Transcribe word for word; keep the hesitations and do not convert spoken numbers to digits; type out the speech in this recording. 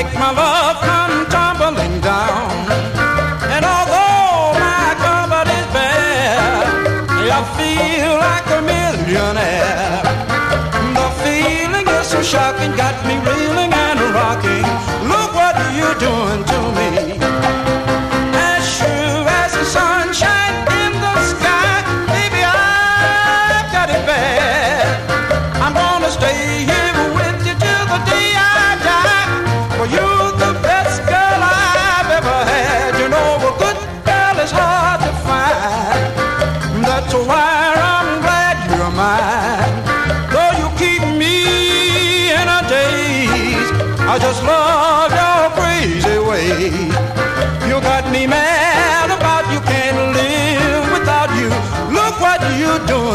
make my love come tumbling down. And although my cupboard is bare, I feel like a millionaire. The feeling is so shocking, got me reeling and rocking. Look what you're doing to me. As sure as the sunshine in the sky, baby, I've got it bad. I'm gonna stay here with you till the day I die. For you're the best girl I've ever had. You know a good girl is hard to find. That's why I'm glad you're mine. Though you keep me in a daze, I just love your crazy ways. You got me mad about you, can't live without you. Look what you're doing